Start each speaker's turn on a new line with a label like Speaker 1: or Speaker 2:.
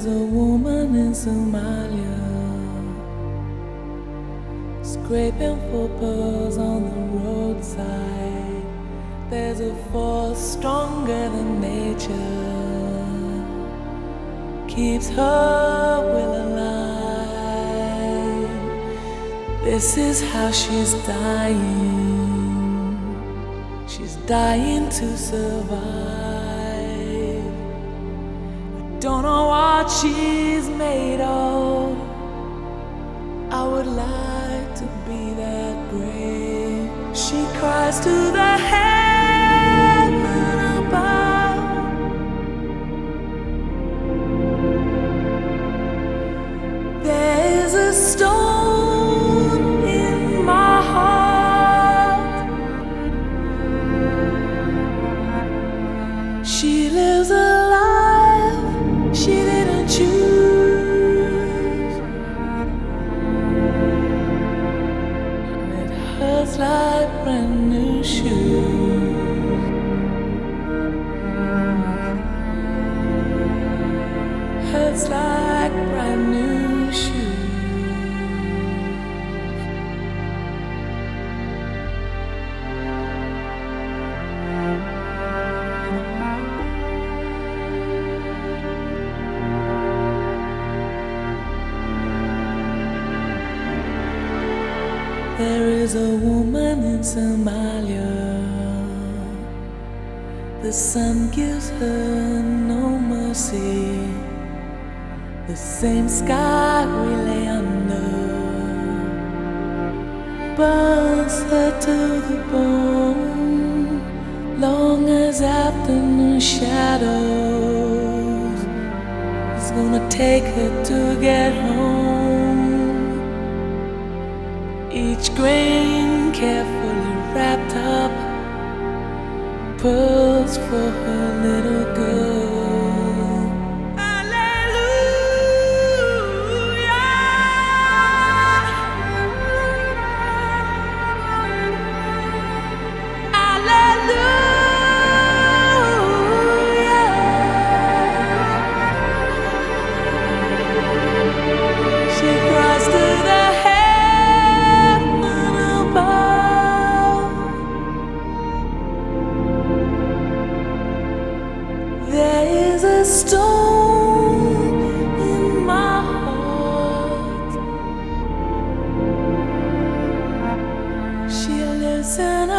Speaker 1: is a woman in Somalia, scraping for pearls on the roadside. There's a force stronger than nature, keeps her will alive. This is how she's dying. She's dying to survive. Don't know what she's made of. I would like to be that brave. She cries to the heaven above. There's a stone in my heart. She lives a life she didn't choose. It hurts like brand new shoes. Hurts like brand new shoes. There is a woman in Somalia. The sun gives her no mercy. The same sky we lay under burns her to the bone. Long as afternoon shadows is gonna take her to get home. Each grain carefully wrapped up, pearls for her little girl. There is a stone in my heart. She lives in